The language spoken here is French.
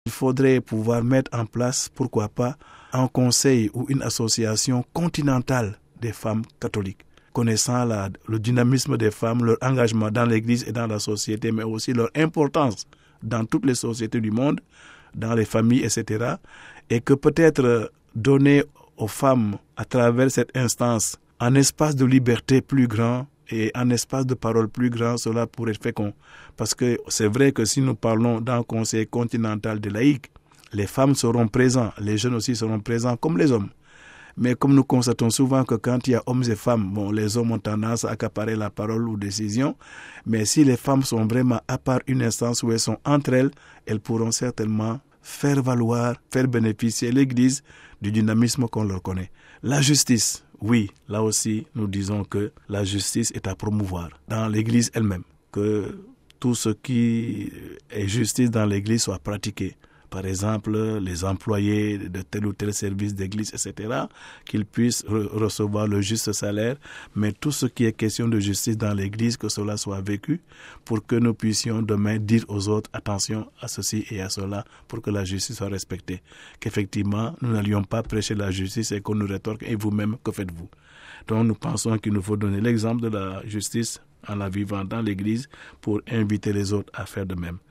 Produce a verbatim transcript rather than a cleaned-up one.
Il faudrait pouvoir mettre en place, pourquoi pas, un conseil ou une association continentale des femmes catholiques, connaissant la, le dynamisme des femmes, leur engagement dans l'Église et dans la société, mais aussi leur importance dans toutes les sociétés du monde, dans les familles, et cetera. Et que peut-être donner aux femmes, à travers cette instance, un espace de liberté plus grand et un espace de parole plus grand, cela pourrait être fécond. Parce que c'est vrai que si nous parlons d'un conseil continental des laïcs, les femmes seront présentes, les jeunes aussi seront présents comme les hommes. Mais comme nous constatons souvent que quand il y a hommes et femmes, bon, les hommes ont tendance à accaparer la parole ou décision, mais si les femmes sont vraiment à part une instance où elles sont entre elles, elles pourront certainement faire valoir, faire bénéficier l'Église du dynamisme qu'on leur connaît. La justice, oui, là aussi, nous disons que la justice est à promouvoir dans l'Église elle-même, que tout ce qui est justice dans l'Église soit pratiqué. Par exemple, les employés de tel ou tel service d'église, et cetera, qu'ils puissent re- recevoir le juste salaire, mais tout ce qui est question de justice dans l'église, que cela soit vécu, pour que nous puissions demain dire aux autres, attention à ceci et à cela, pour que la justice soit respectée. Qu'effectivement, nous n'allions pas prêcher la justice et qu'on nous rétorque, et vous-même, que faites-vous? Donc nous pensons qu'il nous faut donner l'exemple de la justice en la vivant dans l'église pour inviter les autres à faire de même.